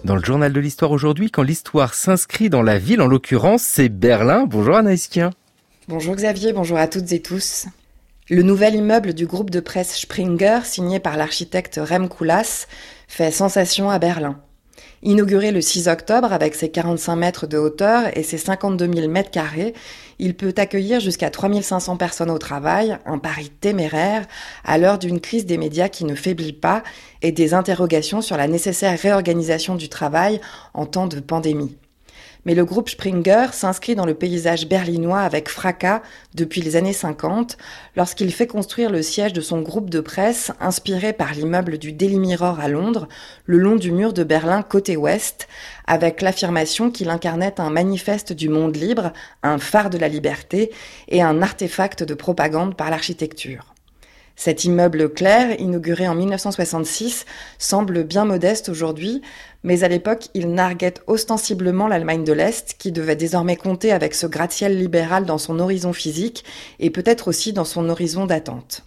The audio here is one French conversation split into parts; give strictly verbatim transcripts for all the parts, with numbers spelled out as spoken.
Dans le journal de l'histoire aujourd'hui, quand l'histoire s'inscrit dans la ville, en l'occurrence, c'est Berlin. Bonjour Anaïs Kien. Bonjour Xavier, bonjour à toutes et tous. Le nouvel immeuble du groupe de presse Springer, signé par l'architecte Rem Koolhaas, fait sensation à Berlin. Inauguré le six octobre avec ses quarante-cinq mètres de hauteur et ses cinquante-deux mille mètres carrés, il peut accueillir jusqu'à trois mille cinq cents personnes au travail, un pari téméraire à l'heure d'une crise des médias qui ne faiblit pas et des interrogations sur la nécessaire réorganisation du travail en temps de pandémie. Mais le groupe Springer s'inscrit dans le paysage berlinois avec fracas depuis les années cinquante, lorsqu'il fait construire le siège de son groupe de presse inspiré par l'immeuble du Daily Mirror à Londres, le long du mur de Berlin côté ouest, avec l'affirmation qu'il incarnait un manifeste du monde libre, un phare de la liberté et un artefact de propagande par l'architecture. Cet immeuble clair, inauguré en mille neuf cent soixante-six, semble bien modeste aujourd'hui, mais à l'époque, il narguait ostensiblement l'Allemagne de l'Est, qui devait désormais compter avec ce gratte-ciel libéral dans son horizon physique et peut-être aussi dans son horizon d'attente.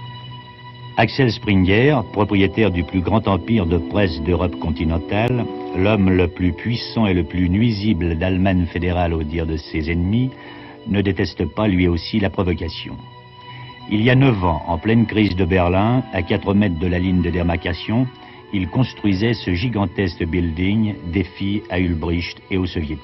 Axel Springer, propriétaire du plus grand empire de presse d'Europe continentale, l'homme le plus puissant et le plus nuisible d'Allemagne fédérale au dire de ses ennemis, ne déteste pas lui aussi la provocation. Il y a neuf ans, en pleine crise de Berlin, à quatre mètres de la ligne de démarcation, il construisait ce gigantesque building, défi à Ulbricht et aux soviétiques.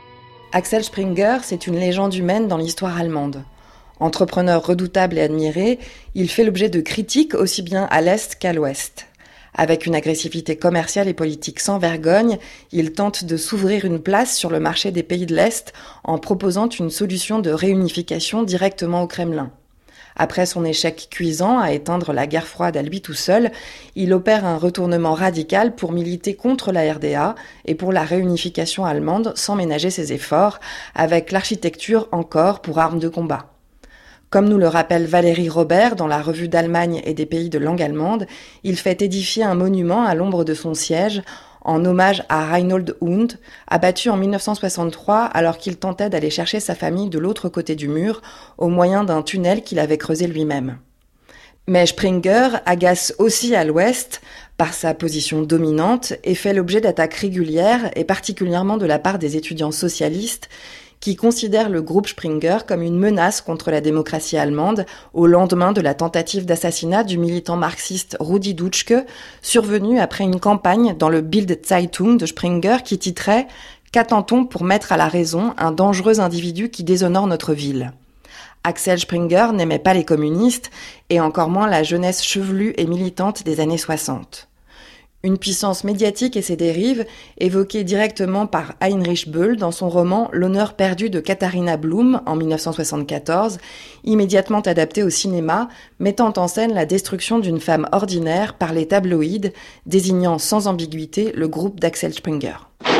Axel Springer, c'est une légende humaine dans l'histoire allemande. Entrepreneur redoutable et admiré, il fait l'objet de critiques aussi bien à l'Est qu'à l'Ouest. Avec une agressivité commerciale et politique sans vergogne, il tente de s'ouvrir une place sur le marché des pays de l'Est en proposant une solution de réunification directement au Kremlin. Après son échec cuisant à éteindre la guerre froide à lui tout seul, il opère un retournement radical pour militer contre la R D A et pour la réunification allemande sans ménager ses efforts, avec l'architecture encore pour arme de combat. Comme nous le rappelle Valérie Robert dans la Revue d'Allemagne et des pays de langue allemande, il fait édifier un monument à l'ombre de son siège en hommage à Reinhold Hund, abattu en mille neuf cent soixante-trois alors qu'il tentait d'aller chercher sa famille de l'autre côté du mur au moyen d'un tunnel qu'il avait creusé lui-même. Mais Springer agace aussi à l'ouest par sa position dominante et fait l'objet d'attaques régulières et particulièrement de la part des étudiants socialistes qui considèrent le groupe Springer comme une menace contre la démocratie allemande au lendemain de la tentative d'assassinat du militant marxiste Rudi Dutschke, survenue après une campagne dans le Bild-Zeitung de Springer qui titrait « Qu'attend-on pour mettre à la raison un dangereux individu qui déshonore notre ville ?» Axel Springer n'aimait pas les communistes et encore moins la jeunesse chevelue et militante des années soixante. Une puissance médiatique et ses dérives, évoquées directement par Heinrich Böll dans son roman « L'honneur perdu de Katharina Blum » en mille neuf cent soixante-quatorze, immédiatement adapté au cinéma, mettant en scène la destruction d'une femme ordinaire par les tabloïds, désignant sans ambiguïté le groupe d'Axel Springer.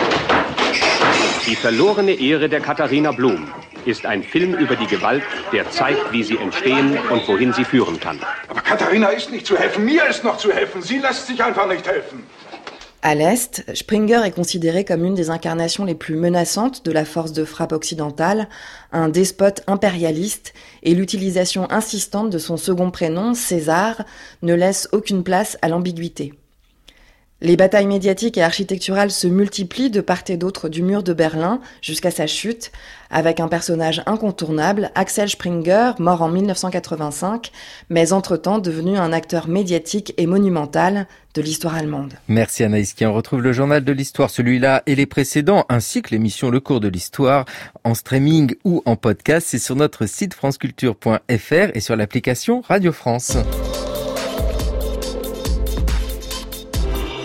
Die verlorene Ehre der Katharina Blum ist ein Film über die Gewalt, der zeigt, wie sie entstehen und wohin sie führen kann. Aber Katharina ist nicht zu helfen, mir ist noch zu helfen. Sie lässt sich einfach nicht helfen. À l'Est, Springer est considéré comme une des incarnations les plus menaçantes de la force de frappe occidentale, un despote impérialiste, et l'utilisation insistante de son second prénom, César, ne laisse aucune place à l'ambiguïté. Les batailles médiatiques et architecturales se multiplient de part et d'autre du mur de Berlin jusqu'à sa chute, avec un personnage incontournable, Axel Springer, mort en mille neuf cent quatre-vingt-cinq, mais entre-temps devenu un acteur médiatique et monumental de l'histoire allemande. Merci Anaïs Kien. On retrouve le journal de l'histoire, celui-là et les précédents, ainsi que l'émission Le Cours de l'Histoire, en streaming ou en podcast. C'est sur notre site franceculture point f r et sur l'application Radio France.